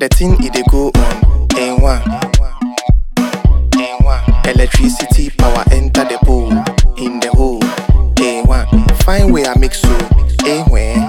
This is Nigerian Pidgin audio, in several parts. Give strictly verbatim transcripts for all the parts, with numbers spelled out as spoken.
The thing it dey go on, ain't one. Electricity power enter the pole, in the hole, ain't one. Fine way I make so, ain't when.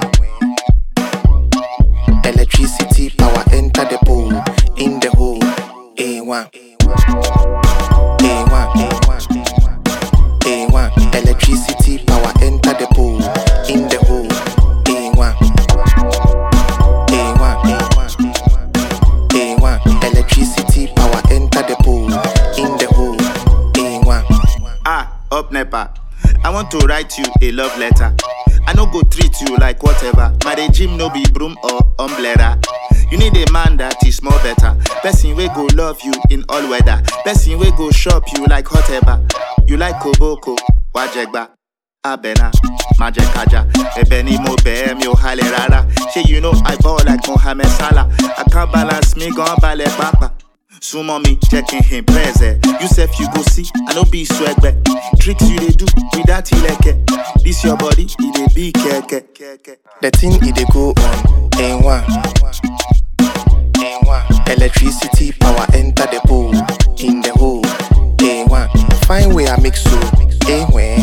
Electricity power enter the pole, in the hole, ain't one. Ain't one, ain't one, ain't one. Electricity power enter the pole, in the hole, ain't one. Ain't one, ain't one, ain't one. Electricity power enter the pole, in the hole, ain't one. Ah, up Nepa. I want to write you a love letter. I no go treat you like whatever. My regime no be broom or umbrella. You need a man that is more better. Person we go love you in all weather. Person we go shop you like hoteba. You like koboko, wajegba, abena, majekaja. Ebeni mo be mi o hale rara. Say you know I ball like Mohamed Salah. I can't balance me gon ballet papa. Sumo me checking him preze. You self you go see, I no be swag back. Tricks you they do without ileke. This your body, it dey be keke. The thing it dey go on, ain't one. Ain't one. Electricity power enter the pole, in the hole, ain't one. Fine way I make so, ain't when.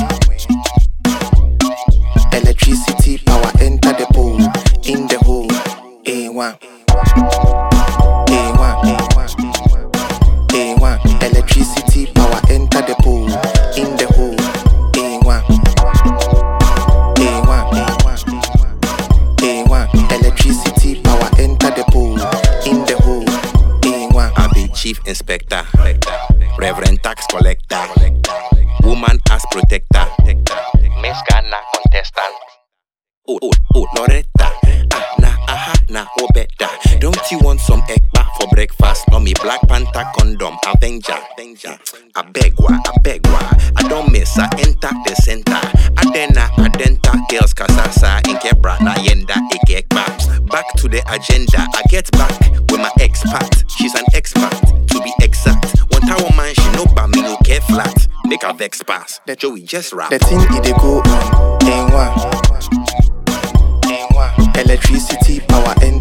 Electricity power enter the pole, in the hole, ain't one. Ain't one, ain't one, ain't one. Electricity power enter the pole, in the hole, ain't one. Ain't one, ain't one, ain't one. Electricity power enter the pole, in the hole, ain't one. I be chief inspector, reverend tax collector, woman as protector, Miss Ghana contestant. Oh, oh, oh, Loretta. Ah, nah, aha, nah, oh, better. Don't you want some egg back for breakfast? No, me Black Panther condom, Avenger. I beg wa, I beg wa. I don't miss, I enter the center. Adena, Adenta, Girls, Kasasa, Inkebra, Nayenda, Ikekba. Back to the agenda. I get back with my expat. She's an expert, to be exact. One time woman, she no ba me no care flat. Make her vex pass. The Joey just rap. The thing it dey go on, ain't one. Ain't one. Electricity power enter